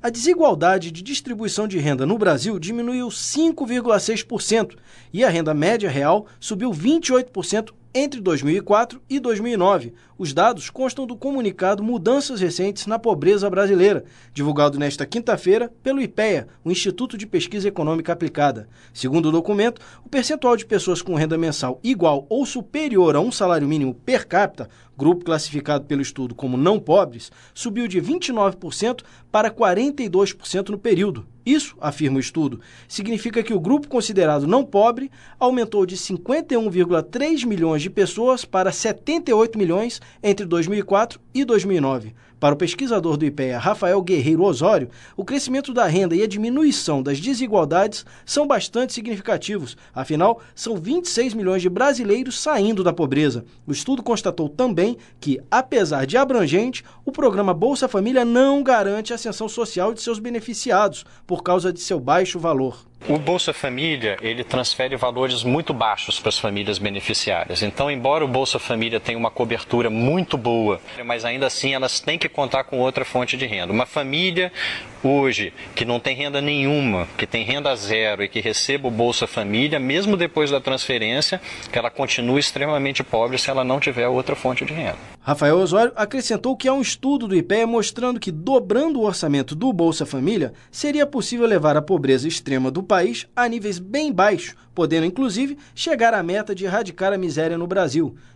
A desigualdade de distribuição de renda no Brasil diminuiu 5,6% e a renda média real subiu 28% entre 2004 e 2009. Os dados constam do comunicado Mudanças Recentes na Pobreza Brasileira, divulgado nesta quinta-feira pelo IPEA, o Instituto de Pesquisa Econômica Aplicada. Segundo o documento, o percentual de pessoas com renda mensal igual ou superior a um salário mínimo per capita, grupo classificado pelo estudo como não pobres, subiu de 29% para 42% no período. Isso, afirma o estudo, significa que o grupo considerado não pobre aumentou de 51,3 milhões de pessoas para 78 milhões entre 2004 e 2009. Para o pesquisador do IPEA, Rafael Guerreiro Osório, o crescimento da renda e a diminuição das desigualdades são bastante significativos. Afinal, são 26 milhões de brasileiros saindo da pobreza. O estudo constatou também que, apesar de abrangente, o programa Bolsa Família não garante a ascensão social de seus beneficiados, por causa de seu baixo valor. O Bolsa Família, ele transfere valores muito baixos para as famílias beneficiárias. Então, embora o Bolsa Família tenha uma cobertura muito boa, mas ainda assim elas têm que contar com outra fonte de renda. Uma família hoje que não tem renda nenhuma, que tem renda zero e que receba o Bolsa Família, mesmo depois da transferência, que ela continua extremamente pobre se ela não tiver outra fonte de renda. Rafael Osório acrescentou que há um estudo do IPEA mostrando que, dobrando o orçamento do Bolsa Família, seria possível levar a pobreza extrema do país a níveis bem baixos, podendo inclusive chegar à meta de erradicar a miséria no Brasil.